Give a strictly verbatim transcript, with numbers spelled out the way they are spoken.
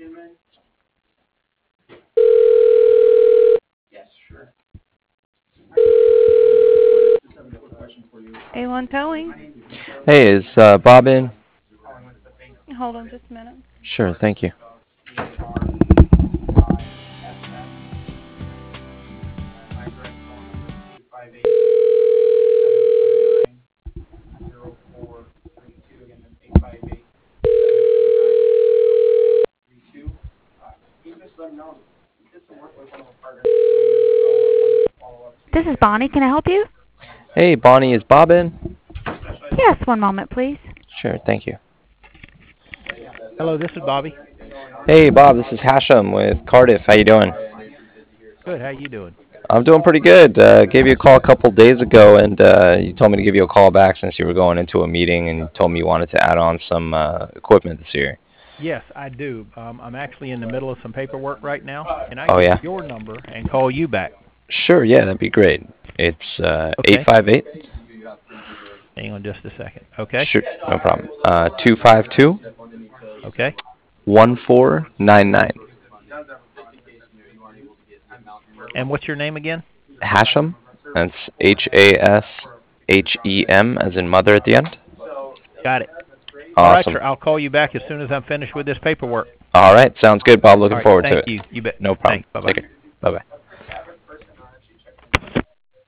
A one Towing. Hey, is uh, Bob in? Hold on just a minute. Sure, thank you. This is Bonnie. Can I help you? Hey, Bonnie, is Bob in? Yes, one moment, please. Sure, thank you. Hello, this is Bobby. Hey, Bob, this is Hashem with Cardiff. How you doing? Good. How you doing? I'm doing pretty good. Uh, gave you a call a couple days ago, and uh, you told me to give you a call back since you were going into a meeting, and you told me you wanted to add on some uh, equipment this year. Yes, I do. Um, I'm actually in the middle of some paperwork right now. Can I Oh, get yeah? your number and call you back? Sure, yeah, that'd be great. It's uh, eight Okay. five eight. Hang on just a second. Okay. Sure, no problem. Uh, two five two, Okay. one four nine nine. And what's your name again? Hashem. That's H A S H E M as in mother at the end. Got it. All right, Awesome. sir. I'll call you back as soon as I'm finished with this paperwork. All right, sounds good, Bob. All Looking right. forward to Thank it. you. You bet. No problem. Thanks. Bye-bye. Take care. Bye-bye.